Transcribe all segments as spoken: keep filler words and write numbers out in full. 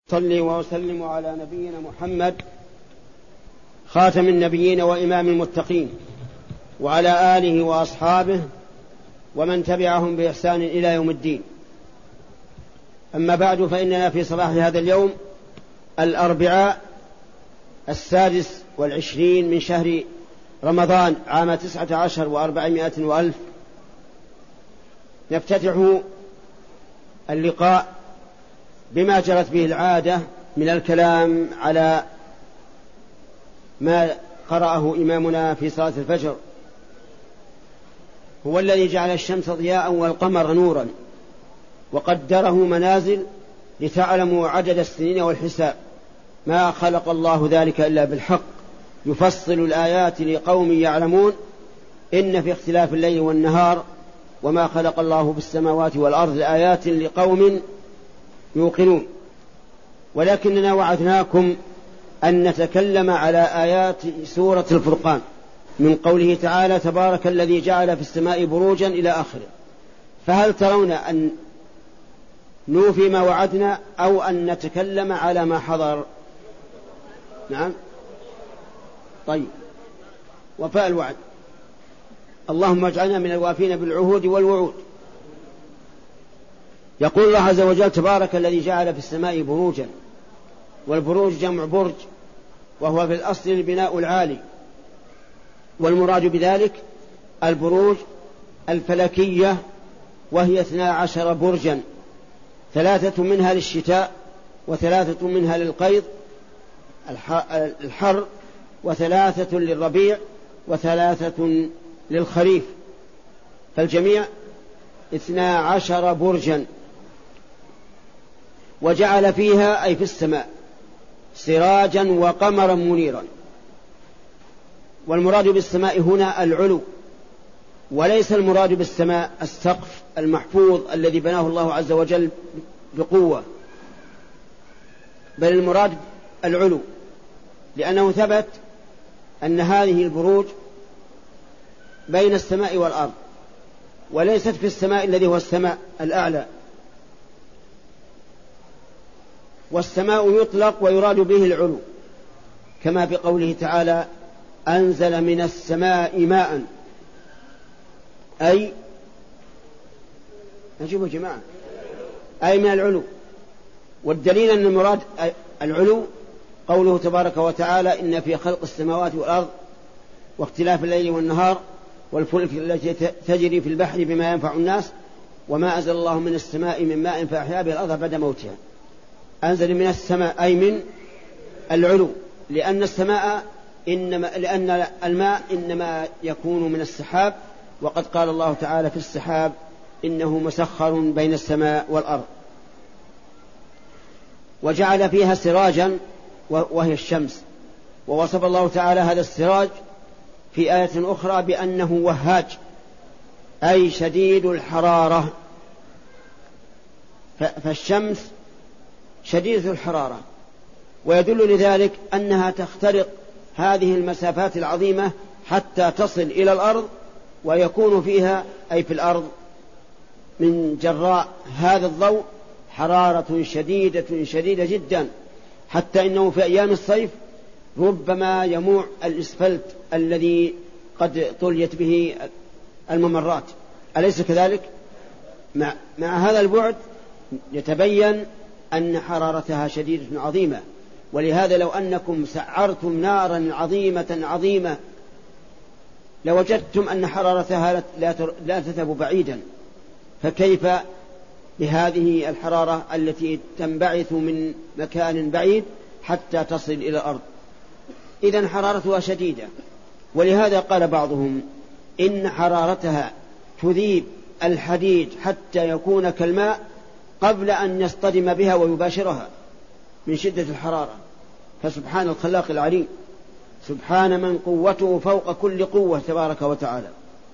صلي وسلم على نبينا محمد خاتم النبيين وإمام المتقين وعلى آله وأصحابه ومن تبعهم بإحسان إلى يوم الدين. أما بعد، فإننا في صباح هذا اليوم الأربعاء السادس والعشرين من شهر رمضان عام تسعة عشر وأربعمائة وألف نفتتح اللقاء بما جرت به العادة من الكلام على ما قرأه إمامنا في صلاة الفجر: هو الذي جعل الشمس ضياء والقمر نورا وقدره منازل لتعلموا عدد السنين والحساب، ما خلق الله ذلك إلا بالحق، يفصل الآيات لقوم يعلمون، إن في اختلاف الليل والنهار وما خلق الله بالسماوات والأرض لآيات لقوم يوقنون. ولكننا وعدناكم أن نتكلم على آيات سورة الفرقان من قوله تعالى: تبارك الذي جعل في السماء بروجا إلى آخره. فهل ترون أن نوفي ما وعدنا أو أن نتكلم على ما حضر؟ نعم، طيب، وفاء الوعد. اللهم اجعلنا من الوافين بالعهود والوعود. يقول الله عز وجل: تبارك الذي جعل في السماء بروجا، والبروج جمع برج، وهو في الأصل البناء العالي، والمراد بذلك البروج الفلكية، وهي اثنا عشر برجا، ثلاثة منها للشتاء وثلاثة منها للقيض الحر وثلاثة للربيع وثلاثة للخريف، فالجميع اثنا عشر برجا. وجعل فيها أي في السماء سراجا وقمرا منيرا. والمراد بالسماء هنا العلو، وليس المراد بالسماء السقف المحفوظ الذي بناه الله عز وجل بقوة، بل المراد العلو، لأنه ثبت أن هذه البروج بين السماء والأرض، وليست في السماء الذي هو السماء الأعلى. والسماء يطلق ويراد به العلو، كما في قوله تعالى: أنزل من السماء ماء، أي نجيبوا جماعة أي من العلو. والدليل أن المراد العلو قوله تبارك وتعالى: إن في خلق السماوات والأرض واختلاف الليل والنهار والفلك التي تجري في البحر بما ينفع الناس وما أنزل الله من السماء من ماء فأحيا به الأرض بعد موتها. أنزل من السماء أي من العلو، لأن السماء إنما لأن الماء إنما يكون من السحاب، وقد قال الله تعالى في السحاب: إنه مسخر بين السماء والأرض. وجعل فيها سراجا وهي الشمس، ووصف الله تعالى هذا السراج في آية أخرى بأنه وهاج، أي شديد الحرارة. فالشمس شديدة الحرارة، ويدل لذلك أنها تخترق هذه المسافات العظيمة حتى تصل إلى الأرض، ويكون فيها أي في الأرض من جراء هذا الضوء حرارة شديدة شديدة جدا، حتى إنه في أيام الصيف ربما يموع الإسفلت الذي قد طليت به الممرات، أليس كذلك؟ مع, مع هذا البعد يتبين أن حرارتها شديدة عظيمة. ولهذا لو أنكم سعرتم نارا عظيمة عظيمة لوجدتم أن حرارتها لا تذهب بعيدا، فكيف بهذه الحرارة التي تنبعث من مكان بعيد حتى تصل إلى الأرض؟ إذن حرارتها شديدة. ولهذا قال بعضهم إن حرارتها تذيب الحديد حتى يكون كالماء قبل أن يصطدم بها ويباشرها من شدة الحرارة. فسبحان الخلاق العليم، سبحان من قوته فوق كل قوة تبارك وتعالى.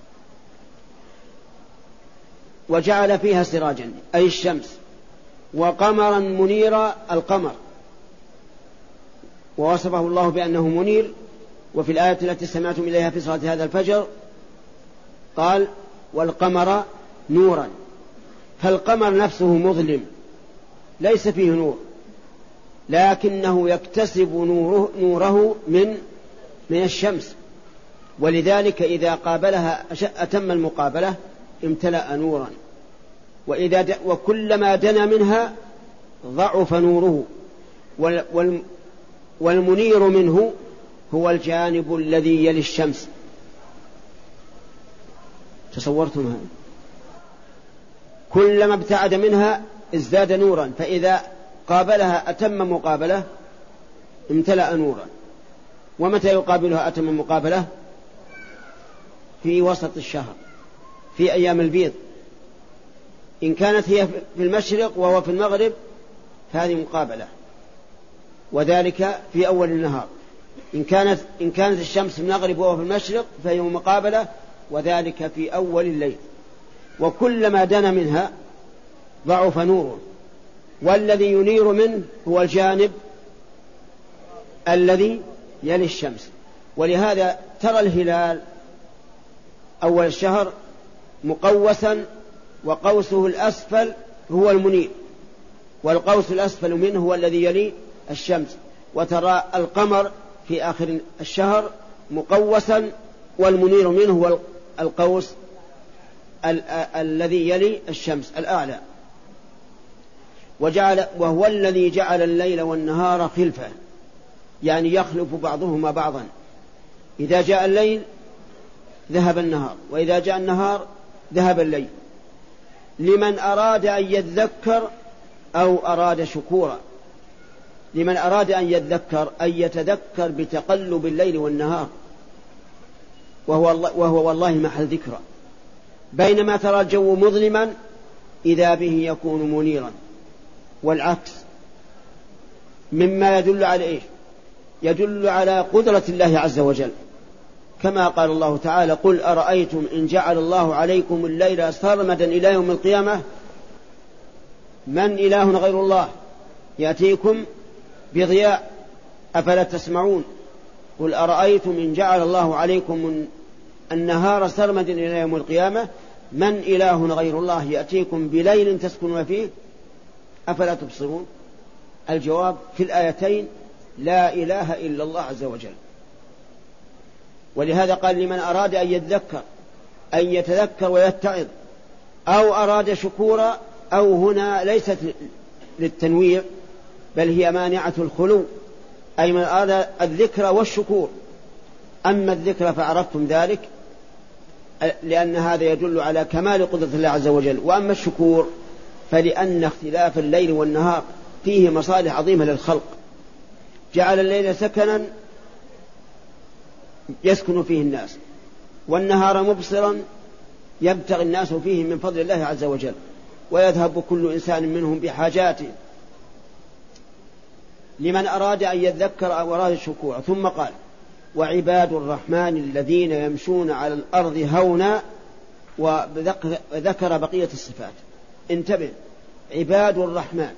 وجعل فيها سراجا أي الشمس، وقمرا منيرا القمر، ووصفه الله بأنه منير. وفي الآية التي سمعتم إليها في صلاة هذا الفجر قال: والقمر نورا. فالقمر نفسه مظلم، ليس فيه نور، لكنه يكتسب نوره, نوره من من الشمس، ولذلك إذا قابلها أتم المقابلة امتلأ نورا، وإذا د... وكلما دنا منها ضعف نوره. وال... وال... والمنير منه هو الجانب الذي يلي الشمس. تصورتم هذا؟ كلما ابتعد منها ازداد نورا، فإذا قابلها أتم مقابلة امتلأ نورا. ومتى يقابلها أتم مقابلة؟ في وسط الشهر، في أيام البيض. إن كانت هي في المشرق وهو في المغرب فهذه مقابلة، وذلك في أول النهار. إن كانت, إن كانت الشمس في المغرب وهو في المشرق فهي مقابلة، وذلك في أول الليل. وكلما دنا منها ضعف نوره، والذي ينير منه هو الجانب الذي يلي الشمس. ولهذا ترى الهلال أول الشهر مقوسا، وقوسه الأسفل هو المنير، والقوس الأسفل منه هو الذي يلي الشمس. وترى القمر في آخر الشهر مقوسا، والمنير منه هو القوس ال- الذي يلي الشمس الأعلى. وجعل وهو الذي جعل الليل والنهار خلفة، يعني يخلف بعضهما بعضا. إذا جاء الليل ذهب النهار، وإذا جاء النهار ذهب الليل، لمن أراد أن يذكر أو أراد شكورا. لمن أراد أن يذكر أن يتذكر بتقلب الليل والنهار، وهو, وهو والله محل ذكرى. بينما ترى الجو مظلما إذا به يكون منيرا، والعكس مما يدل على إيش؟ يدل على قدرة الله عز وجل، كما قال الله تعالى: قل أرأيتم إن جعل الله عليكم الليل سرمدا إلى يوم القيامة من إله غير الله يأتيكم بضياء أفلا تسمعون. قل أرأيتم إن جعل الله عليكم النهار سرمدا إلى يوم القيامة من إله غير الله يأتيكم بليل تسكنون فيه أفلا تبصرون. الجواب في الآيتين لا إله إلا الله عز وجل. ولهذا قال: لمن أراد أن يتذكر أن يتذكر ويتعظ، أو أراد شكورا. أو هنا ليست للتنويع، بل هي مانعة الخلو، أي من أراد الذكر والشكور. أما الذكر فعرفتم ذلك، لأن هذا يدل على كمال قدرة الله عز وجل. وأما الشكور فلأن اختلاف الليل والنهار فيه مصالح عظيمة للخلق. جعل الليل سكنا يسكن فيه الناس، والنهار مبصرا يبتغي الناس فيه من فضل الله عز وجل، ويذهب كل إنسان منهم بحاجاته. لمن أراد أن يذكر أو أراد الشكور. ثم قال: وعباد الرحمن الذين يمشون على الأرض هونا. وذكر بقية الصفات. انتبه، عباد الرحمن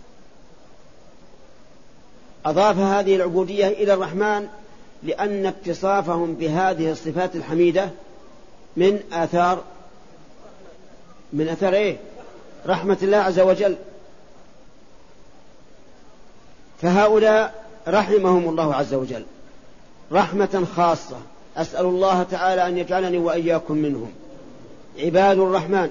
أضاف هذه العبودية إلى الرحمن لأن اتصافهم بهذه الصفات الحميدة من آثار من أثر إيه؟ رحمة الله عز وجل. فهؤلاء رحمهم الله عز وجل رحمة خاصة، أسأل الله تعالى أن يجعلني وإياكم منهم. عباد الرحمن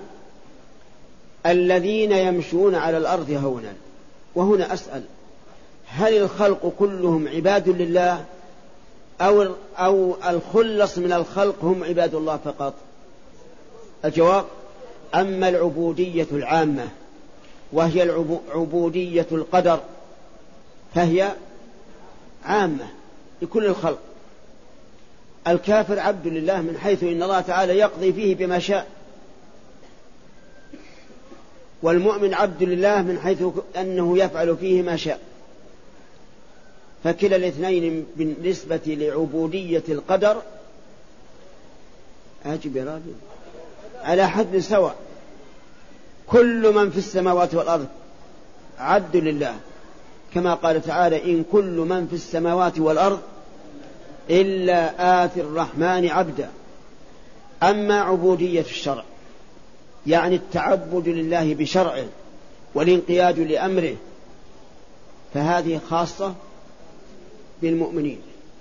الذين يمشون على الأرض هونا. وهنا أسأل: هل الخلق كلهم عباد لله، أو, أو الخلص من الخلق هم عباد الله فقط؟ الجواب: أما العبودية العامة وهي العبودية القدر فهي عامة لكل الخلق. الكافر عبد لله من حيث إن الله تعالى يقضي فيه بما شاء، والمؤمن عبد لله من حيث أنه يفعل فيه ما شاء. فكلا الاثنين بالنسبة لعبودية القدر أجب يا راجل على حد سواء. كل من في السماوات والأرض عبد لله، كما قال تعالى: إن كل من في السماوات والأرض إلا آتي الرحمن عبدا. أما عبودية الشرع يعني التعبد لله بشرعه والانقياد لأمره، فهذه خاصة بالمؤمنين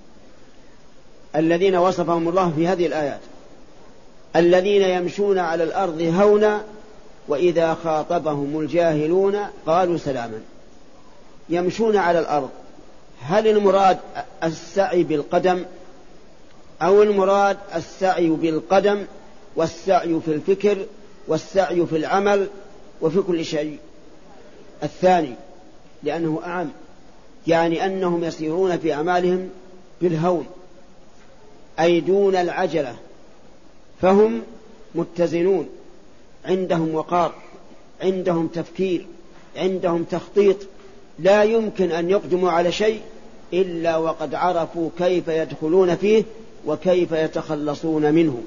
الذين وصفهم الله في هذه الآيات: الذين يمشون على الأرض هونا وإذا خاطبهم الجاهلون قالوا سلاما. يمشون على الأرض، هل المراد السعي بالقدم أو المراد السعي بالقدم والسعي في الفكر والسعي في العمل وفي كل شيء؟ الثاني، لأنه أعم، يعني أنهم يسيرون في أعمالهم بالهون أي دون العجلة، فهم متزنون، عندهم وقار، عندهم تفكير، عندهم تخطيط، لا يمكن أن يقدموا على شيء إلا وقد عرفوا كيف يدخلون فيه وكيف يتخلصون منه.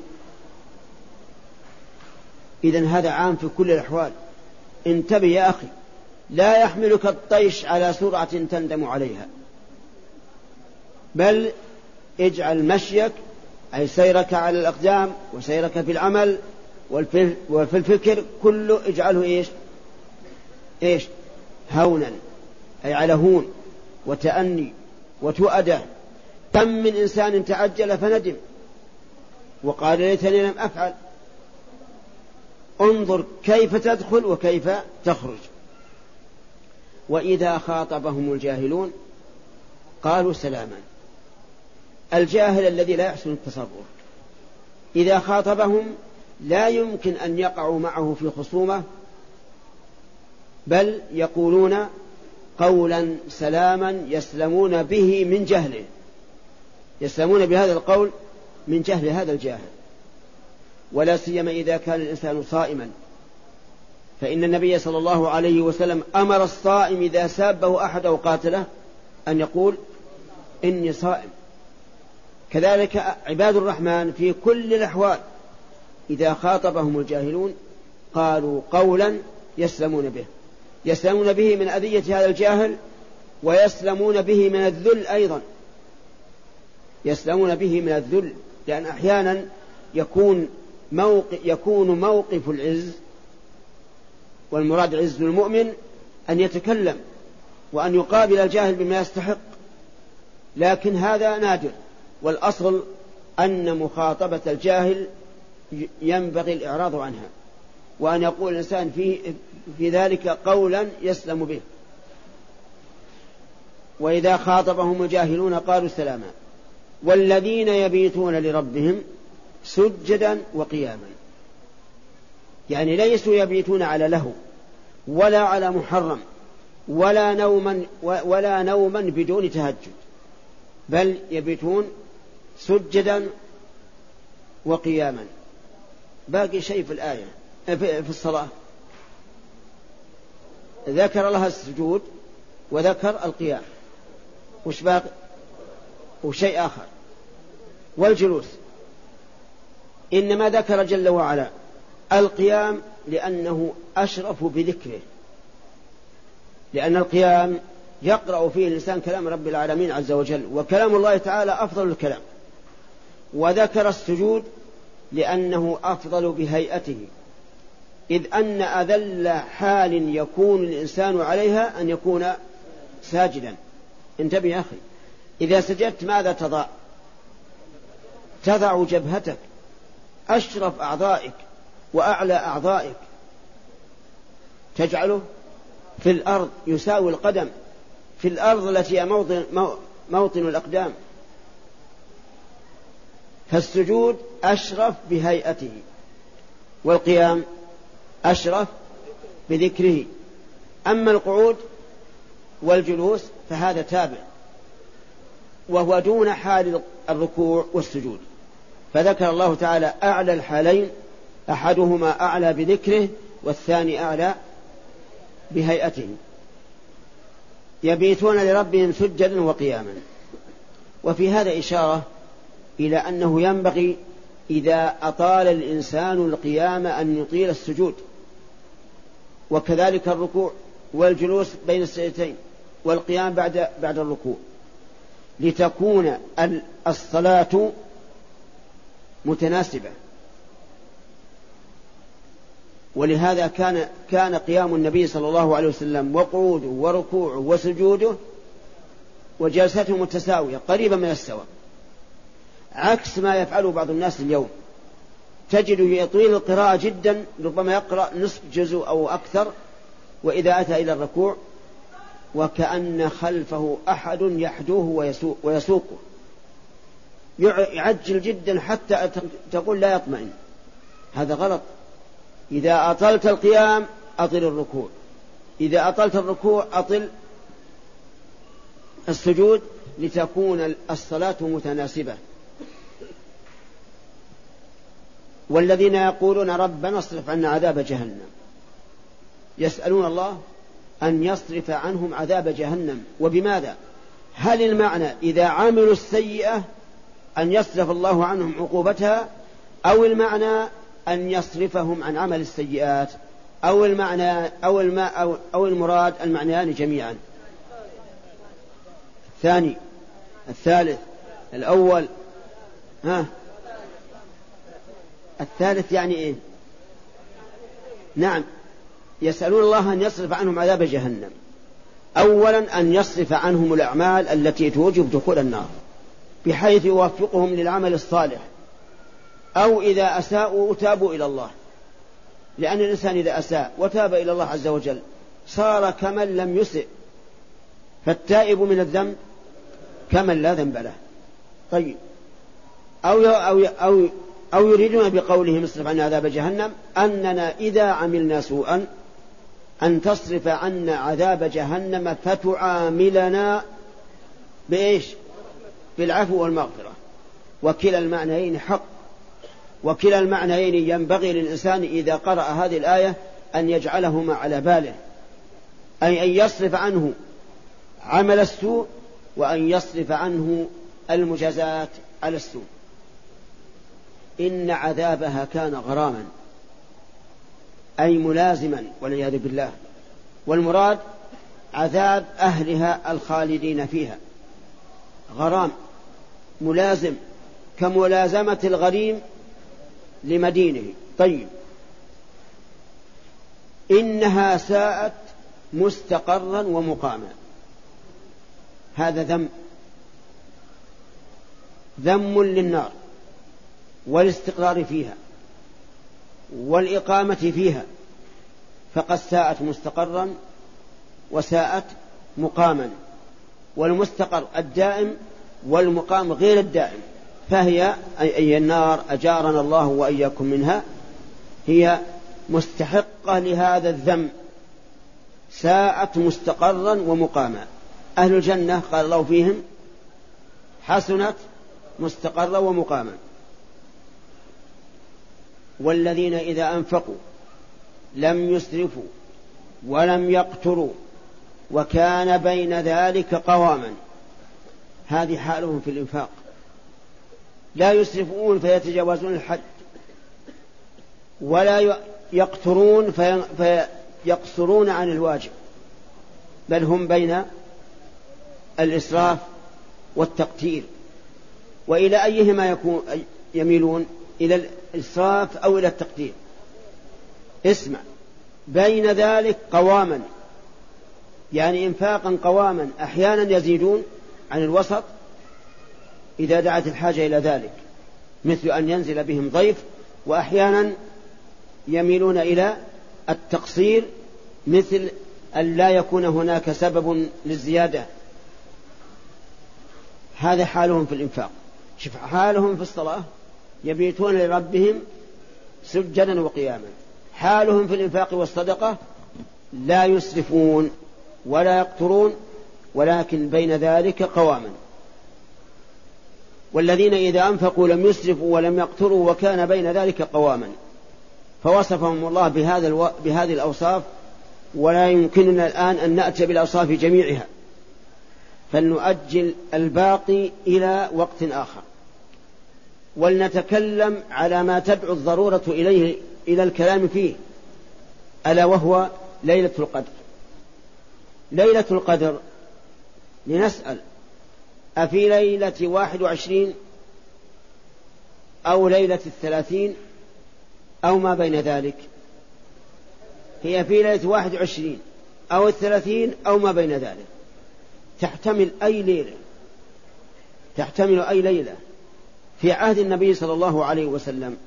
إذن هذا عام في كل الأحوال. انتبه يا أخي، لا يحملك الطيش على سرعة تندم عليها، بل اجعل مشيك أي سيرك على الأقدام وسيرك في العمل وفي الفكر كله اجعله إيش إيش هونا، أي على هون وتأني وتؤدى. كم من إنسان تعجل فندم وقال ليتني لم أفعل. انظر كيف تدخل وكيف تخرج. وإذا خاطبهم الجاهلون قالوا سلاما. الجاهل الذي لا يحسن التصرف إذا خاطبهم لا يمكن أن يقعوا معه في خصومة، بل يقولون قولا سلاما يسلمون به من جهله، يسلمون بهذا القول من جهل هذا الجاهل. ولا سيما إذا كان الإنسان صائما، فإن النبي صلى الله عليه وسلم أمر الصائم إذا سابه أحد أو قاتله أن يقول إني صائم. كذلك عباد الرحمن في كل الأحوال إذا خاطبهم الجاهلون قالوا قولا يسلمون به، يسلمون به من أذية هذا الجاهل، ويسلمون به من الذل أيضا، يسلمون به من الذل، لأن أحيانا يكون موقف, يكون موقف العز، والمراد عز المؤمن أن يتكلم وأن يقابل الجاهل بما يستحق، لكن هذا نادر، والأصل أن مخاطبة الجاهل ينبغي الإعراض عنها، وأن يقول الإنسان في, في ذلك قولا يسلم به. وإذا خاطبهم الجاهلون قالوا سلاما. والذين يبيتون لربهم سجدا وقياما، يعني ليسوا يبيتون على لهو ولا على محرم ولا نوما ولا نوما بدون تهجد، بل يبيتون سجدا وقياما. باقي شيء في الآية في الصلاة، ذكر لها السجود وذكر القيام، وش باقي؟ وشيء آخر، والجلوس. إنما ذكر جل وعلا القيام لأنه أشرف بذكره، لأن القيام يقرأ فيه الإنسان كلام رب العالمين عز وجل، وكلام الله تعالى أفضل الكلام. وذكر السجود لأنه أفضل بهيئته، إذ أن أذل حال يكون الإنسان عليها أن يكون ساجدا. انتبه يا أخي، إذا سجدت ماذا تضع؟ تضع جبهتك، أشرف أعضائك وأعلى أعضائك، تجعله في الأرض يساوي القدم، في الأرض التي هي موطن, موطن الأقدام. فالسجود أشرف بهيئته، والقيام أشرف بذكره. أما القعود والجلوس فهذا تابع، وهو دون حال الركوع والسجود. فذكر الله تعالى أعلى الحالين، أحدهما أعلى بذكره والثاني أعلى بهيئته. يبيتون لربهم سجدا وقياما. وفي هذا إشارة إلى أنه ينبغي إذا أطال الإنسان القيام أن يطيل السجود، وكذلك الركوع والجلوس بين السجدتين والقيام بعد بعد الركوع، لتكون الصلاة متناسبة. ولهذا كان كان قيام النبي صلى الله عليه وسلم وقعوده وركوعه وسجوده وجلسته متساوية قريبة من السواء، عكس ما يفعله بعض الناس اليوم. تجده يطيل القراءة جدا، ربما يقرأ نصف جزء أو أكثر، وإذا أتى إلى الركوع وكأن خلفه أحد يحدوه ويسوقه، يعجل جدا حتى تقول لا يطمئن. هذا غلط. إذا أطلت القيام أطل الركوع، إذا أطلت الركوع أطل السجود، لتكون الصلاة متناسبة. والذين يقولون ربنا اصرف عنا عذاب جهنم يسألون الله أن يصرف عنهم عذاب جهنم. وبماذا؟ هل المعنى إذا عملوا السيئة أن يصرف الله عنهم عقوبتها، أو المعنى أن يصرفهم عن عمل السيئات، أو المعنى أو الماء أو, أو المراد المعنيان جميعا؟ الثاني. الثالث. الأول. ها الثالث يعني إيه؟ نعم، يسألون الله أن يصرف عنهم عذاب جهنم. أولا أن يصرف عنهم الأعمال التي توجب دخول النار بحيث يوفقهم للعمل الصالح، أو إذا أساءوا تابوا إلى الله، لأن الإنسان إذا أساء وتاب إلى الله عز وجل صار كمن لم يسئ، فالتائب من الذنب كمن لا ذنب له. طيب، أو أو أو أو يريدون بقولهم اصرف عنا عذاب جهنم أننا إذا عملنا سوءا أن تصرف عنا عذاب جهنم فتعاملنا بإيش؟ بالعفو والمغفرة. وكلا المعنيين حق، وكلا المعنيين ينبغي للإنسان إذا قرأ هذه الآية أن يجعلهما على باله، أي أن يصرف عنه عمل السوء وأن يصرف عنه المجازات على السوء. إن عذابها كان غراما، أي ملازما والعياذ بالله. والمراد عذاب أهلها الخالدين فيها، غرام ملازم كملازمة الغريم لمدينه. طيب، إنها ساءت مستقرا ومقاما، هذا ذم ذم للنار والاستقرار فيها والإقامة فيها، فقد ساءت مستقرا وساءت مقاما، والمستقر الدائم والمقام غير الدائم، فهي أي النار أجارنا الله وإياكم منها هي مستحقة لهذا الذم، ساءت مستقرا ومقاما. أهل الجنة قال الله فيهم حسنت مستقرا ومقاما. والذين إذا أنفقوا لم يسرفوا ولم يقتروا وكان بين ذلك قواما، هذه حالهم في الإنفاق، لا يسرفون فيتجاوزون الحد، ولا يقترون فيقصرون عن الواجب، بل هم بين الإسراف والتقتير. وإلى أيهما يكون يميلون؟ إلى الإسراف أو إلى التقتير؟ اسمع، بين ذلك قواما، يعني إنفاقا قواما، أحيانا يزيدون عن الوسط إذا دعت الحاجة إلى ذلك، مثل أن ينزل بهم ضيف، وأحيانا يميلون إلى التقصير، مثل أن لا يكون هناك سبب للزيادة. هذا حالهم في الإنفاق. شوف حالهم في الصلاة، يبيتون لربهم سجدا وقياما. حالهم في الإنفاق والصدقة لا يسرفون ولا يقترون، ولكن بين ذلك قواما. والذين إذا أنفقوا لم يسرفوا ولم يقتروا وكان بين ذلك قواما، فوصفهم الله بهذا الو... بهذه الأوصاف، ولا يمكننا الآن أن نأتي بالأوصاف جميعها، فلنؤجل الباقي إلى وقت آخر، ولنتكلم على ما تدعو الضرورة إليه إلى الكلام فيه، ألا وهو ليلة القدر. ليلة القدر لنسأل: أفي ليلة واحد وعشرين أو ليلة الثلاثين أو ما بين ذلك؟ هي في ليلة واحد وعشرين أو الثلاثين أو ما بين ذلك، تحتمل أي ليلة، تحتمل أي ليلة. في عهد النبي صلى الله عليه وسلم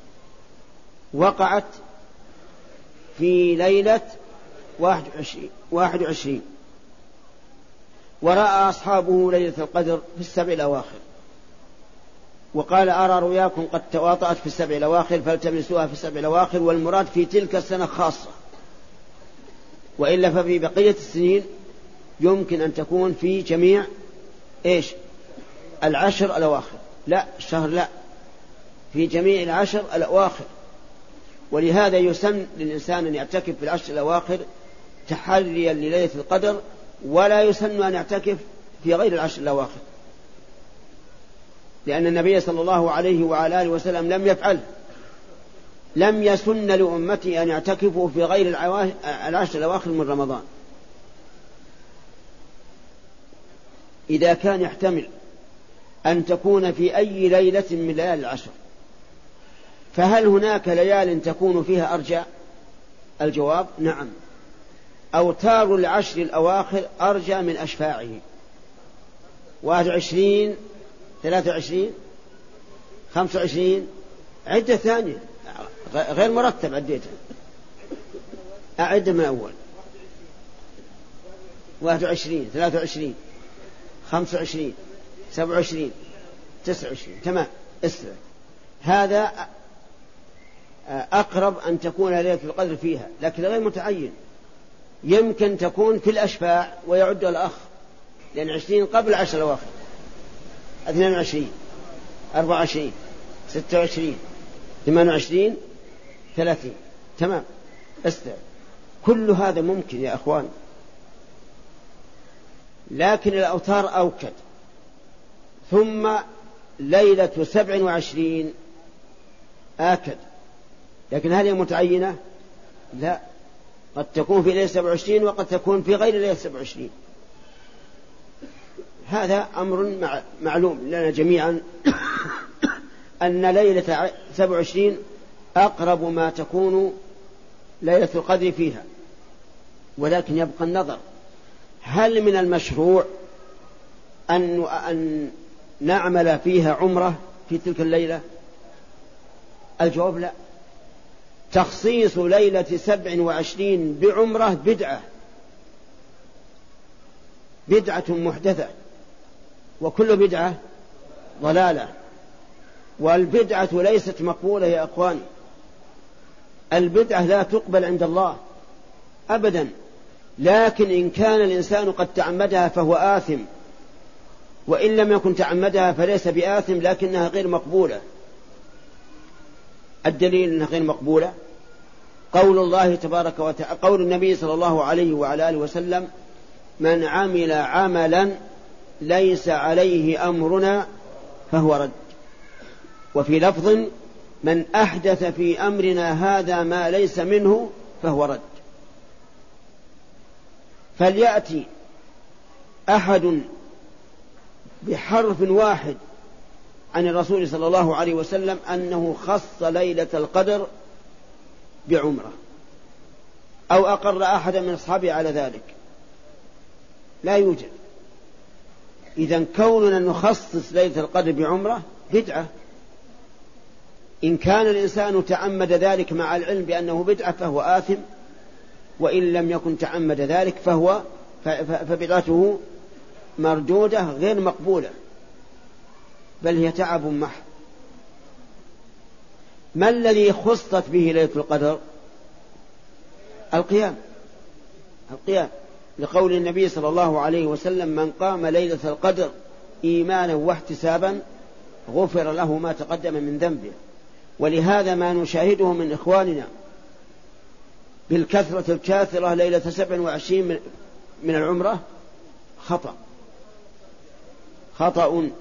وقعت في ليلة واحد وعشرين، ورأى أصحابه ليلة القدر في السبع الأواخر، وقال أرى رؤياكم قد تواطأت في السبع الأواخر فالتمسوها في السبع الأواخر، والمراد في تلك السنة خاصة، وإلا ففي بقية السنين يمكن أن تكون في جميع إيش العشر الأواخر، لا الشهر لا، في جميع العشر الأواخر. ولهذا يسن للإنسان أن يعتكف في العشر الأواخر تحريا لليلة القدر، ولا يسن أن يعتكف في غير العشر الأواخر، لأن النبي صلى الله عليه وعلى آله وسلم لم يفعل، لم يسن لأمتي أن يعتكفوا في غير العشر الأواخر من رمضان. إذا كان يحتمل أن تكون في أي ليلة من ليالي العشر، فهل هناك ليال تكون فيها أرجى؟ الجواب نعم، أوتار العشر الأواخر أرجى من أشفاعه. واحد وعشرين، ثلاثة وعشرين، خمسة وعشرين، عدة ثانية غير مرتب عديتها، أعد من أول. واحد وعشرين، ثلاثة وعشرين، خمسة وعشرين، سبعة وعشرين، تسعة وعشرين، تمام. اسرع، هذا أقرب أن تكون ليلة القدر فيها، لكن غير متعين. يمكن تكون في الأشفاع ويعد الأخ، لأن عشرين قبل عشر الأواخر، اثنين وعشرين، أربعة وعشرين، ستة وعشرين، ثمان وعشرين، ثلاثين، تمام. استع كل هذا ممكن يا أخوان، لكن الأوتار أوكد. ثم ليلة سبع وعشرين آكد، لكن هل هي متعينة؟ لا، قد تكون في ليلة سبع وعشرين وقد تكون في غير ليلة سبع وعشرين. هذا أمر معلوم لنا جميعا أن ليلة سبع وعشرين أقرب ما تكون ليلة القدر فيها، ولكن يبقى النظر، هل من المشروع أن أن نعمل فيها عمرة في تلك الليلة؟ الجواب لا. تخصيص ليلة سبع وعشرين بعمرة بدعة، بدعة محدثة، وكل بدعة ضلالة، والبدعة ليست مقبولة يا أخواني. البدعة لا تقبل عند الله أبدا، لكن إن كان الإنسان قد تعمدها فهو آثم، وإن لم يكن تعمدها فليس بآثم، لكنها غير مقبولة. الدليل أنها غير مقبولة قول الله تبارك وتعالى، قول النبي صلى الله عليه وعلى آله وسلم: من عمل عملا ليس عليه أمرنا فهو رد. وفي لفظ: من أحدث في أمرنا هذا ما ليس منه فهو رد. فليأتي أحد بحرف واحد عن الرسول صلى الله عليه وسلم أنه خص ليلة القدر بعمرة، أو أقر أحد من أصحابه على ذلك، لا يوجد. إذن كوننا نخصص ليلة القدر بعمرة بدعة. إن كان الإنسان تعمد ذلك مع العلم بأنه بدعة فهو آثم، وإن لم يكن تعمد ذلك فهو فبدعته مردودة غير مقبولة، بل هي تعب محض. ما الذي خصت به ليلة القدر؟ القيام، القيام لقول النبي صلى الله عليه وسلم: من قام ليلة القدر إيمانا واحتسابا غفر له ما تقدم من ذنبه. ولهذا ما نشاهده من إخواننا بالكثرة الكاثرة ليلة سبع وعشرين من العمرة خطأ، خطأ.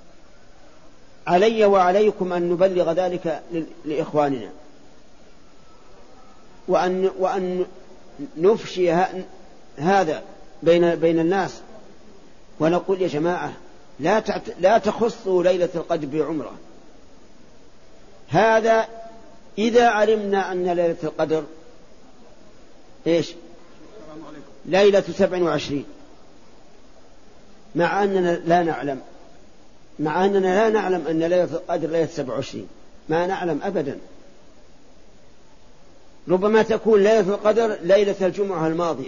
علي وعليكم أن نبلغ ذلك لإخواننا، وأن, وأن نفشي هذا بين, بين الناس، ونقول: يا جماعة لا, لا تخصوا ليلة القدر بعمرة. هذا إذا علمنا أن ليلة القدر إيش ليلة سبع وعشرين، مع أننا لا نعلم مع أننا لا نعلم أن ليلة القدر ليلة سبع وعشرين، ما نعلم أبدا. ربما تكون ليلة القدر ليلة الجمعة الماضية،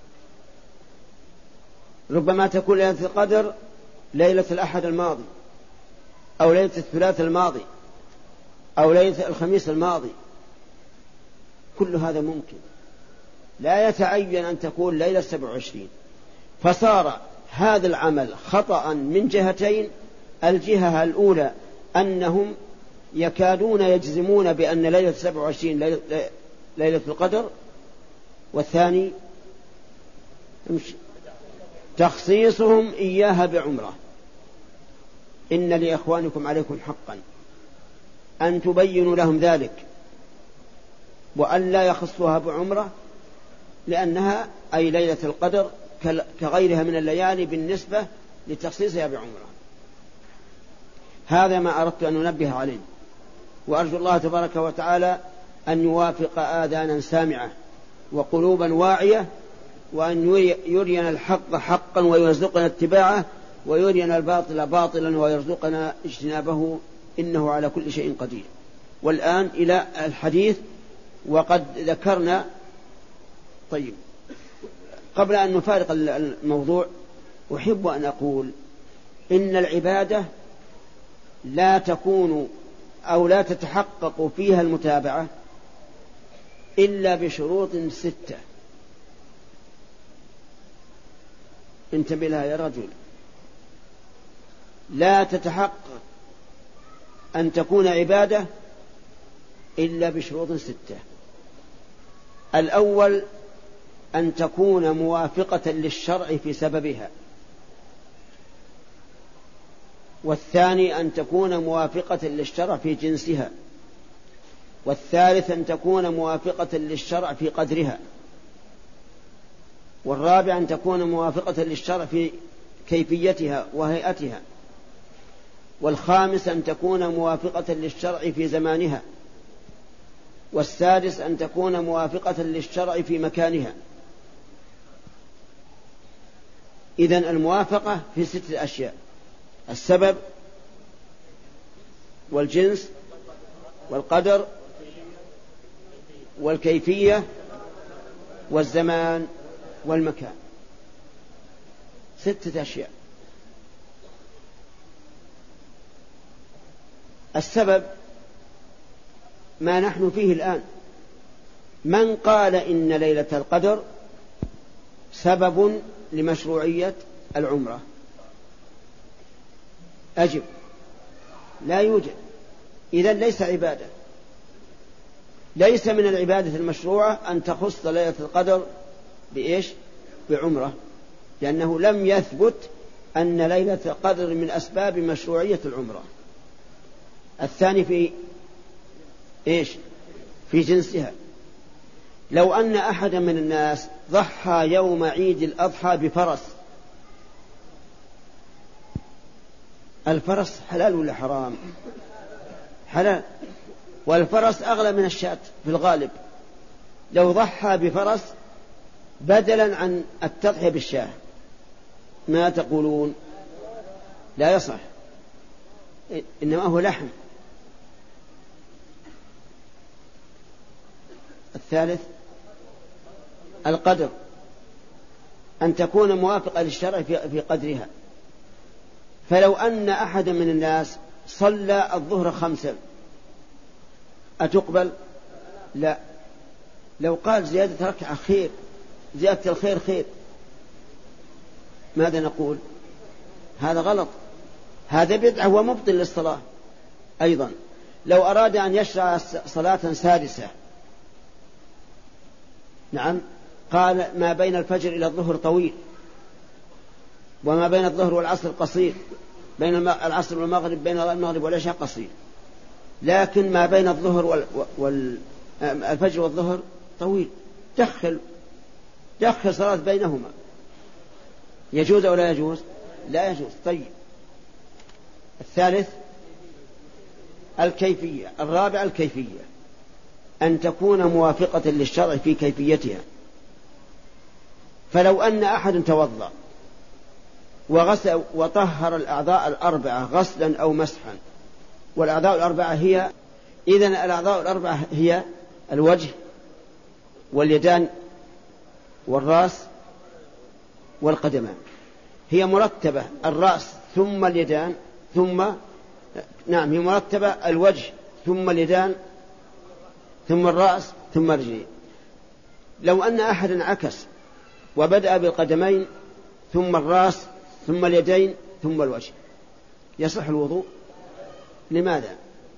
ربما تكون ليلة القدر ليلة الأحد الماضي، أو ليلة الثلاث الماضي، أو ليلة الخميس الماضي، كل هذا ممكن، لا يتعين أن تكون ليلة سبع وعشرين. فصار هذا العمل خطأ من جهتين: الجهة الأولى أنهم يكادون يجزمون بأن ليلة سبع وعشرين ليلة, ليلة القدر، والثاني تخصيصهم إياها بعمرة. إن لإخوانكم عليكم حقا أن تبينوا لهم ذلك، وأن لا يخصوها بعمرة، لأنها أي ليلة القدر كغيرها من الليالي بالنسبة لتخصيصها بعمرة. هذا ما أردت أن ننبه عليه، وأرجو الله تبارك وتعالى أن يوافق آذانا سامعة وقلوبا واعية، وأن يرينا الحق حقا ويرزقنا اتباعه، ويرينا الباطل باطلا ويرزقنا اجتنابه، إنه على كل شيء قدير. والآن إلى الحديث، وقد ذكرنا. طيب، قبل أن نفارق الموضوع أحب أن أقول إن العبادة لا تكون أو لا تتحقق فيها المتابعة إلا بشروط ستة. انتبه لها يا رجل، لا تتحقق أن تكون عبادة إلا بشروط ستة. الأول أن تكون موافقة للشرع في سببها، والثاني أن تكون موافقة للشرع في جنسها، والثالث أن تكون موافقة للشرع في قدرها، والرابع أن تكون موافقة للشرع في كيفيتها وهيئتها، والخامس أن تكون موافقة للشرع في زمانها، والسادس أن تكون موافقة للشرع في مكانها. إذن الموافقة في ستة أشياء: السبب، والجنس، والقدر، والكيفية، والزمان، والمكان. ستة أشياء. السبب ما نحن فيه الآن. من قال إن ليلة القدر سبب لمشروعية العمرة؟ أجب. لا يوجد. إذن ليس عبادة. ليس من العبادة المشروعة أن تخص ليلة القدر بإيش؟ بعمرة، لأنه لم يثبت أن ليلة القدر من أسباب مشروعية العمرة. الثاني في إيش؟ في جنسها. لو أن أحدا من الناس ضحى يوم عيد الأضحى بفرس، الفرس حلال ولا حرام؟ حلال، والفرس أغلى من الشاة في الغالب. لو ضحى بفرس بدلا عن التضحية بالشاة، ما تقولون؟ لا يصح، إنما هو لحم. الثالث القدر، أن تكون موافقة للشرع في قدرها. فلو أن أحد من الناس صلى الظهر خمسا أتقبل؟ لا. لو قال زيادة ركعة خير، زيادة الخير خير، ماذا نقول؟ هذا غلط، هذا بدعة ومبطل للصلاة. أيضا لو أراد أن يشرع صلاة سادسة، نعم، قال ما بين الفجر إلى الظهر طويل، وما بين الظهر والعصر قصير، بين العصر والمغرب بين المغرب والعشاء قصير، لكن ما بين الظهر والفجر والظهر طويل، دخل دخل صلاة بينهما، يجوز أو لا يجوز؟ لا يجوز. طيب، الثالث الكيفية. الرابع الكيفية، أن تكون موافقة للشرع في كيفيتها. فلو أن أحد توضأ وغسل وطهر الأعضاء الأربعة غسلا أو مسحا، والأعضاء الأربعة هي إذن الأعضاء الأربعة هي الوجه واليدان والرأس والقدمان، هي مرتبة، الرأس ثم اليدان ثم نعم هي مرتبة، الوجه ثم اليدان ثم الرأس ثم الرجلين. لو أن أحد عكس وبدأ بالقدمين ثم الرأس ثم اليدين ثم الوجه، يصح الوضوء؟ لماذا؟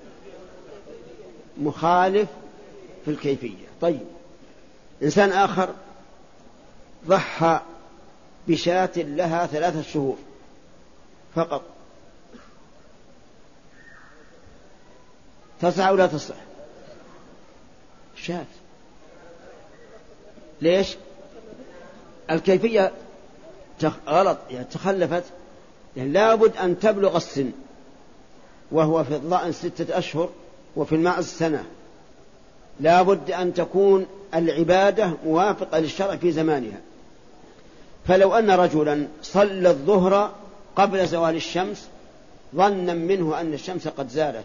مخالف في الكيفية. طيب، إنسان آخر ضحى بشاة لها ثلاثة شهور فقط، تصح أو لا تصح؟ شاة. ليش؟ الكيفية غلط، يعني تخلفت، يعني لابد أن تبلغ السن، وهو في الضأن ستة أشهر وفي المعز سنة، لابد أن تكون العبادة موافقة للشرع في زمانها. فلو أن رجلا صلى الظهر قبل زوال الشمس ظنا منه أن الشمس قد زالت،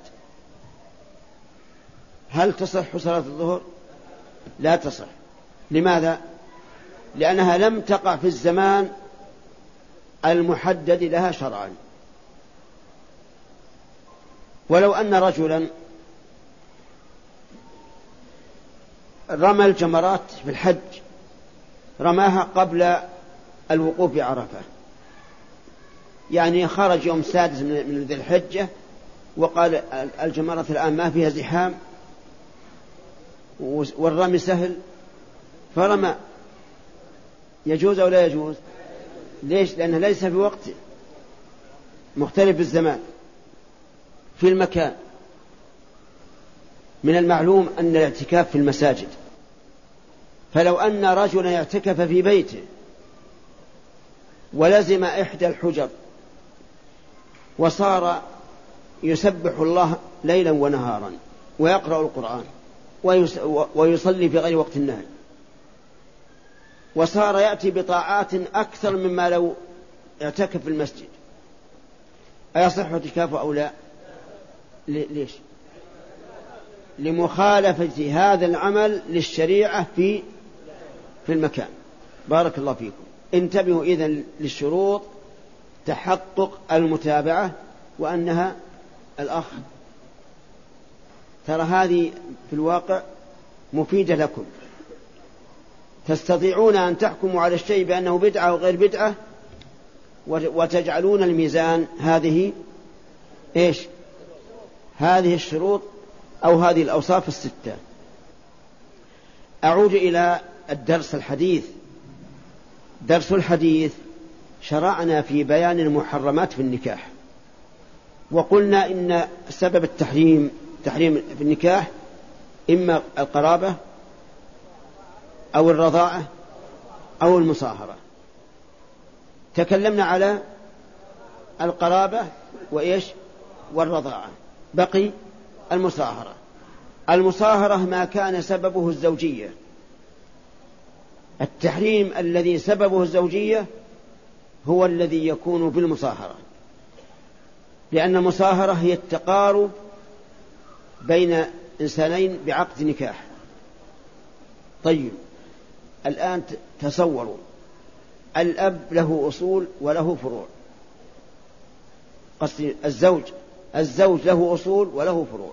هل تصح صلاة الظهر؟ لا تصح. لماذا؟ لأنها لم تقع في الزمان المحدد لها شرعا. ولو أن رجلا رمى الجمرات في الحج، رماها قبل الوقوف بعرفة، يعني خرج يوم سادس من ذي الحجة وقال الجمرات الآن ما فيها زحام والرمي سهل فرمى، يجوز أو لا يجوز؟ ليش؟ لأنه ليس في وقته، مختلف الزمان في المكان. من المعلوم أن الاعتكاف في المساجد، فلو أن رجلا يعتكف في بيته ولزم إحدى الحجر وصار يسبح الله ليلا ونهارا ويقرأ القرآن ويصلي في غير وقت النهي، وصار يأتي بطاعات أكثر مما لو اعتكف في المسجد، أيصح اعتكافه أو لا؟ ليش؟ لمخالفة هذا العمل للشريعة في في المكان. بارك الله فيكم. انتبهوا إذن للشروط، تحقق المتابعة، وأنها الأخ ترى هذه في الواقع مفيدة لكم، تستطيعون أن تحكموا على الشيء بأنه بدعة أو غير بدعة، وتجعلون الميزان هذه إيش؟ هذه الشروط أو هذه الأوصاف الستة. أعود إلى الدرس الحديث. درس الحديث شرعنا في بيان المحرمات في النكاح، وقلنا إن سبب التحريم تحريم في النكاح إما القرابة أو الرضاعة أو المصاهرة. تكلمنا على القرابة وإيش والرضاعة، بقي المصاهرة. المصاهرة ما كان سببه الزوجية، التحريم الذي سببه الزوجية هو الذي يكون بالمصاهرة، لأن المصاهرة هي التقارب بين إنسانين بعقد نكاح. طيب، الآن تصوروا الأب له أصول وله فروع، قصدي الزوج الزوج له أصول وله فروع،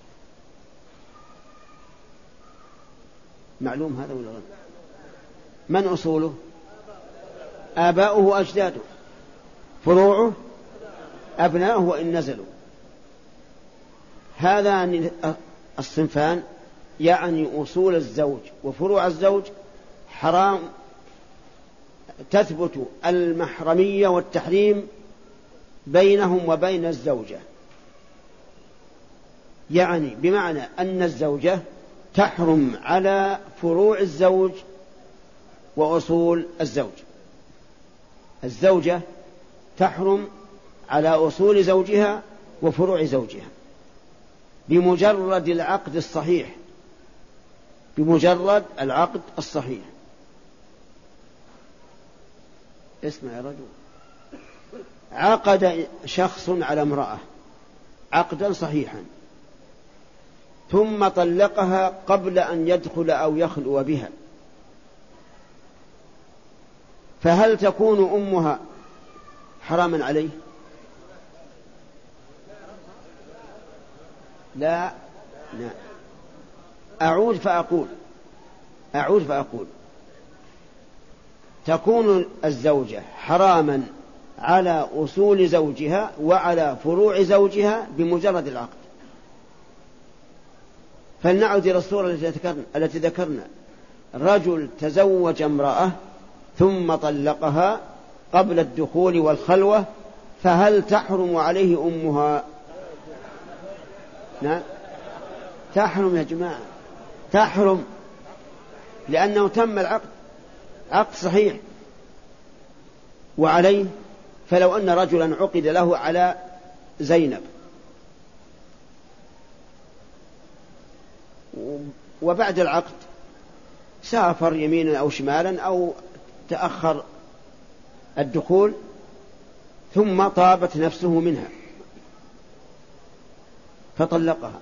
معلوم هذا ولا غير؟ من أصوله؟ آباؤه وأجداده، فروعه أبناؤه وإن نزلوا. هذان الصنفان يعني أصول الزوج وفروع الزوج حرام، تثبت المحرمية والتحريم بينهم وبين الزوجة، يعني بمعنى أن الزوجة تحرم على فروع الزوج وأصول الزوج، الزوجة تحرم على أصول زوجها وفروع زوجها بمجرد العقد الصحيح، بمجرد العقد الصحيح. اسمع يا رجل، عقد شخص على امرأة عقدا صحيحا ثم طلقها قبل أن يدخل أو يخلو بها، فهل تكون أمها حراما عليه؟ لا لا أعود فأقول أعود فأقول تكون الزوجة حراما على أصول زوجها وعلى فروع زوجها بمجرد العقد. فلنعد إلى الصورة التي ذكرنا، رجل تزوج امرأة ثم طلقها قبل الدخول والخلوة، فهل تحرم عليه أمها؟ نعم تحرم يا جماعة، تحرم، لأنه تم العقد، عقد صحيح. وعليه فلو أن رجلا عقد له على زينب وبعد العقد سافر يمينا أو شمالا أو تأخر الدخول ثم طابت نفسه منها فطلقها،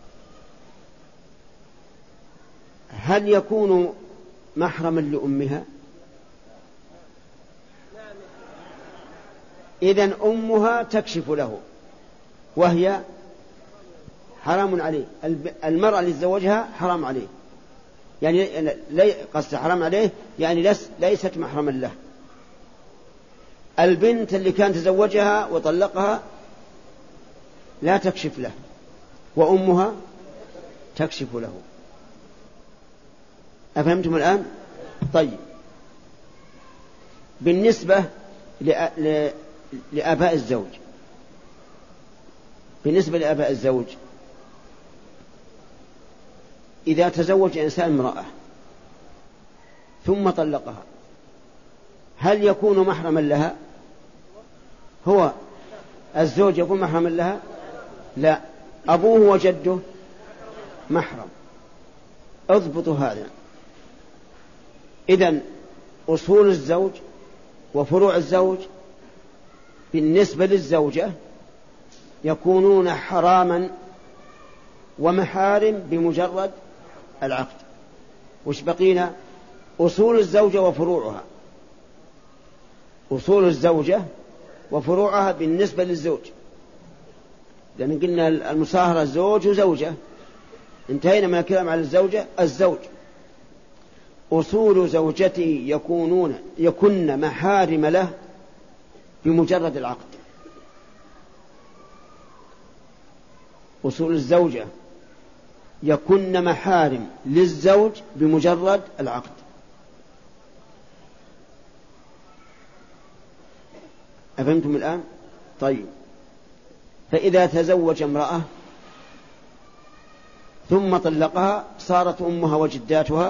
هل يكون محرما لأمها؟ إذن أمها تكشف له وهي حرام عليه. المرأة اللي تزوجها حرام عليه، يعني قصد حرام عليه يعني ليست محرما له. البنت اللي كان تزوجها وطلقها لا تكشف له وأمها تكشف له. أفهمتم الآن؟ طيب، بالنسبة لآباء الزوج بالنسبة لآباء الزوج إذا تزوج إنسان امرأة ثم طلقها هل يكون محرما لها؟ هو الزوج يكون محرما لها؟ لا، أبوه وجده محرم. اضبطوا هذا. إذن أصول الزوج وفروع الزوج بالنسبة للزوجة يكونون حراما ومحارم بمجرد العقد. وش بقينا؟ أصول الزوجة وفروعها. أصول الزوجة وفروعها بالنسبة للزوج، لأن قلنا المصاهرة زوج وزوجة، انتهينا من الكلام على الزوجة. الزوج أصول زوجته يكونون يكن محارم له بمجرد العقد. أصول الزوجة يكن محارم للزوج بمجرد العقد. أفهمتم الآن؟ طيب، فإذا تزوج امرأة ثم طلقها صارت أمها وجداتها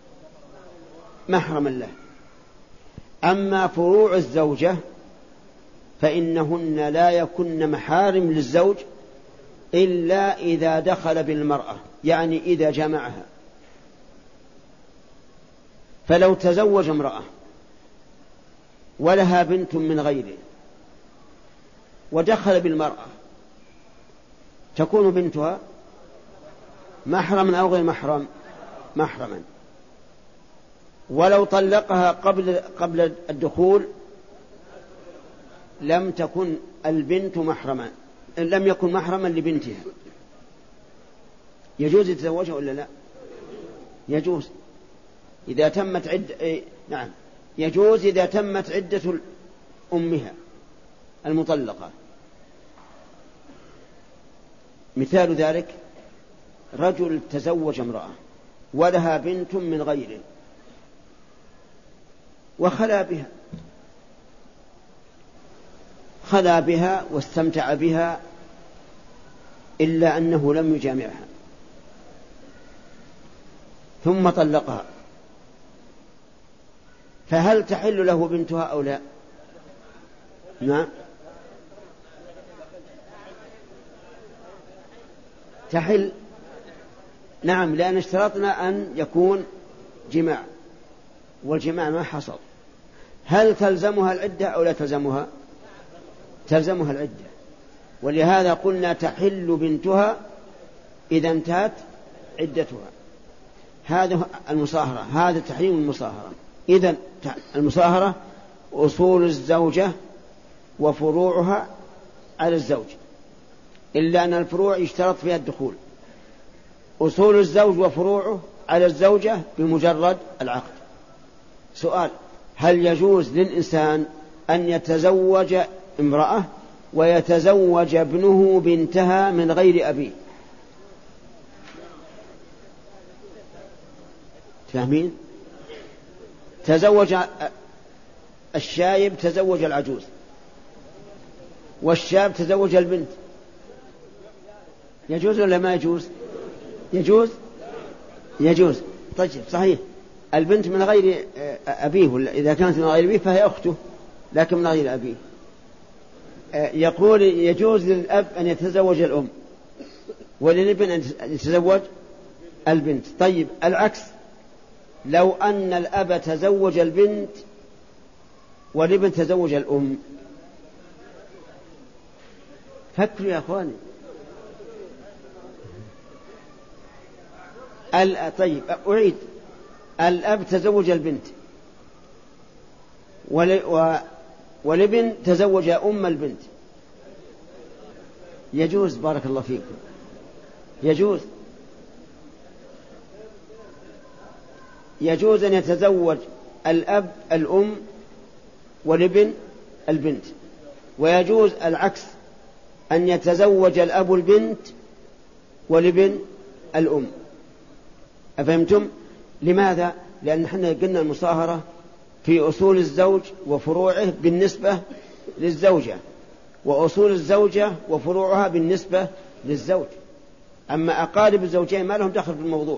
محرما له. أما فروع الزوجة فإنهن لا يكن محارم للزوج إلا إذا دخل بالمرأة، يعني إذا جمعها. فلو تزوج امرأة ولها بنت من غيره ودخل بالمرأة تكون بنتها محرما أو غير محرم؟ محرما. ولو طلقها قبل قبل الدخول لم تكن البنت محرما، لم يكن محرما لبنتها. يجوز يتزوجها ولا لا؟ يجوز إذا تمت عدة. نعم يجوز إذا تمت عدة أمها المطلقة. مثال ذلك رجل تزوج امرأة ولها بنت من غيره وخلا بها خلا بها واستمتع بها إلا أنه لم يجامعها ثم طلقها، فهل تحل له بنتها أو لا؟ نعم تحل. نعم، لأن اشترطنا أن يكون جماع، والجماع ما حصل. هل تلزمها العدة أو لا تلزمها؟ تلزمها العدة، ولهذا قلنا تحل بنتها إذا انتهت عدتها. هذا المصاهرة، هذا تحريم المصاهرة. إذن المصاهرة أصول الزوجة وفروعها على الزوج، إلا أن الفروع يشترط فيها الدخول. أصول الزوج وفروعه على الزوجة بمجرد العقد. سؤال: هل يجوز للإنسان أن يتزوج امرأة ويتزوج ابنه بنتها من غير أبيه؟ فاهمين؟ تزوج الشايب تزوج العجوز، والشاب تزوج البنت، يجوز ولا ما يجوز؟ يجوز يجوز طيب صحيح. البنت من غير أبيه، ولا إذا كانت من غير أبيه فهي أخته، لكن من غير أبيه. يقول يجوز للأب أن يتزوج الأم، وللابن أن يتزوج البنت. طيب العكس، لو أن الأب تزوج البنت والابن تزوج الأم، فكروا يا أخواني. طيب أعيد: الأب تزوج البنت والابن تزوج أم البنت، يجوز؟ بارك الله فيكم، يجوز. يجوز أن يتزوج الأب الأم والابن البنت، ويجوز العكس، أن يتزوج الأب البنت والابن الأم. أفهمتم؟ لماذا؟ لأن احنا قلنا المصاهرة في أصول الزوج وفروعه بالنسبة للزوجة، وأصول الزوجة وفروعها بالنسبة للزوج. أما أقارب الزوجين ما لهم دخل في الموضوع.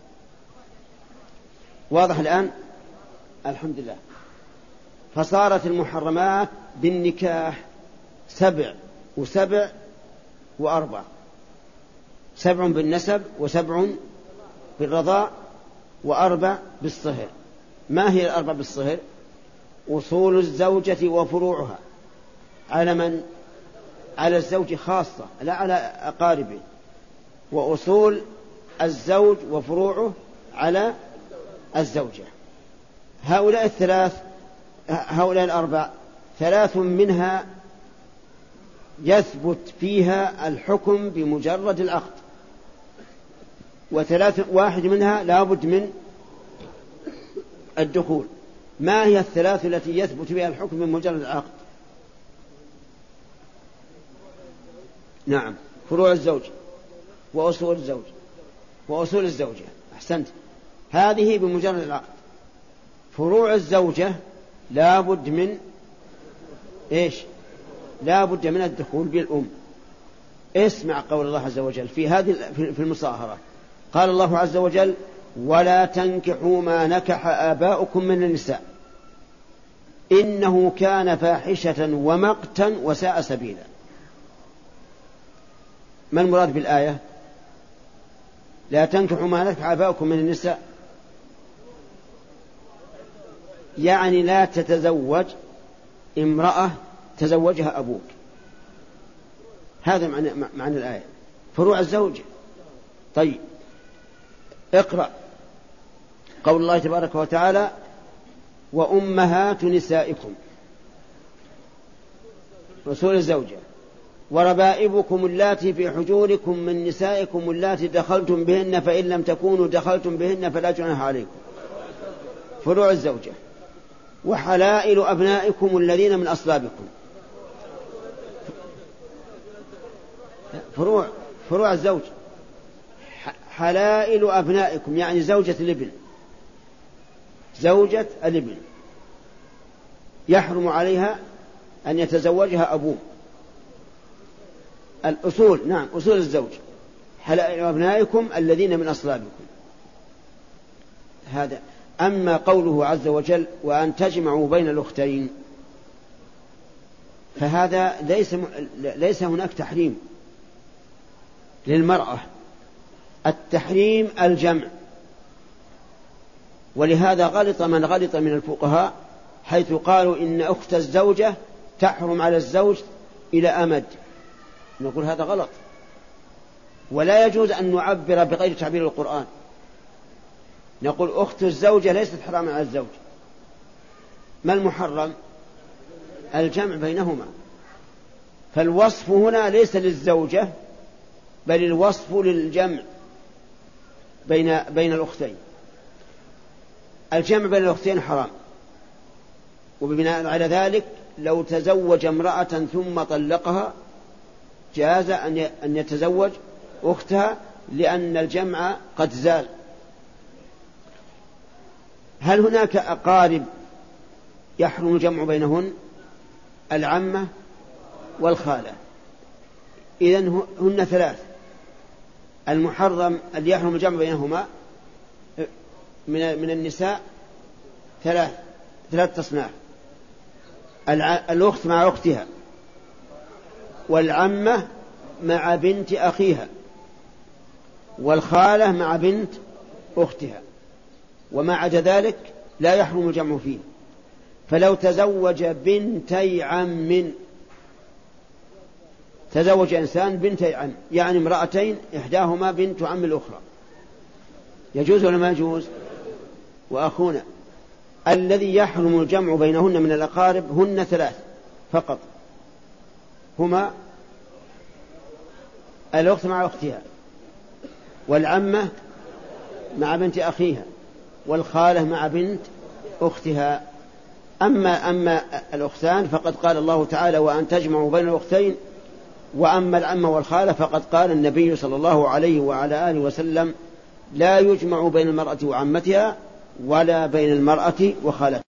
واضح الآن؟ الحمد لله. فصارت المحرمات بالنكاح سبع وسبع وأربع: سبع بالنسب، وسبع بالرضاء، وأربع بالصهر. ما هي الأربع بالصهر؟ أصول الزوجة وفروعها على من؟ على الزوج خاصة، لا على أقاربه. وأصول الزوج وفروعه على الزوجة. هؤلاء الثلاث، هؤلاء الأربع، ثلاث منها يثبت فيها الحكم بمجرد العقد، وثلاث واحد منها لابد من الدخول. ما هي الثلاث التي يثبت فيها الحكم بمجرد العقد؟ نعم، فروع الزوج وأصول الزوج وأصول الزوجة. أحسنت، هذه بمجرد العقد. فروع الزوجة لابد من إيش؟ لابد من الدخول بالأم. اسمع قول الله عز وجل في هذه في المصاهرة، قال الله عز وجل: ولا تنكحوا ما نكح آباؤكم من النساء إنه كان فاحشة ومقتا وساء سبيلا. ما المراد بالآية؟ لا تنكحوا ما نكح آباؤكم من النساء، يعني لا تتزوج امرأة تزوجها أبوك. هذا معنى, معنى الآية، فروع الزوج. طيب اقرأ قول الله تبارك وتعالى: وأمهات نسائكم، رسول الزوجة، وربائبكم اللاتي في حجوركم من نسائكم اللاتي دخلتم بهن فإن لم تكونوا دخلتم بهن فلا جناح عليكم. فروع الزوجة. وحلائل أبنائكم الذين من أصلابكم، فروع فروع الزوج. حلائل أبنائكم يعني زوجة الابن، زوجة الابن يحرم عليها أن يتزوجها أبوه. الأصول، نعم، أصول الزوج: حلائل أبنائكم الذين من أصلابكم. هذا. أما قوله عز وجل: وأن تجمعوا بين الأختين، فهذا ليس ليس هناك تحريم للمرأة، التحريم الجمع. ولهذا غلط من غلط من الفقهاء حيث قالوا إن أخت الزوجة تحرم على الزوج إلى أمد، نقول هذا غلط، ولا يجوز أن نعبر بغير تعبير القرآن، نقول أخت الزوجة ليست حراما على الزوج. ما المحرم؟ الجمع بينهما، فالوصف هنا ليس للزوجة بل الوصف للجمع بين بين الأختين. الجمع بين الأختين حرام، وبناء على ذلك لو تزوج امرأة ثم طلقها جاز أن يتزوج أختها لأن الجمع قد زال. هل هناك أقارب يحرم الجمع بينهن؟ العمة والخالة، إذن هن ثلاث. المحرم الذي يحرم الجمع بينهما من النساء ثلاث ثلاث تصناف: الأخت مع أختها، والعمة مع بنت أخيها، والخالة مع بنت أختها، وما عدا ذلك لا يحرم الجمع فيه. فلو تزوج بنتي عم، تزوج إنسان بنتي عم يعني امرأتين إحداهما بنت عم الأخرى، يجوز ولا ما يجوز؟ وأخونا الذي يحرم الجمع بينهن من الأقارب هن ثلاث فقط، هما الأخت مع أختها، والعمة مع بنت أخيها، والخالة مع بنت أختها. أما أما الأختان فقد قال الله تعالى: وأن تجمعوا بين الأختين. وأما العمة والخالة فقد قال النبي صلى الله عليه وعلى آله وسلم: لا يجمع بين المرأة وعمتها ولا بين المرأة وخالتها.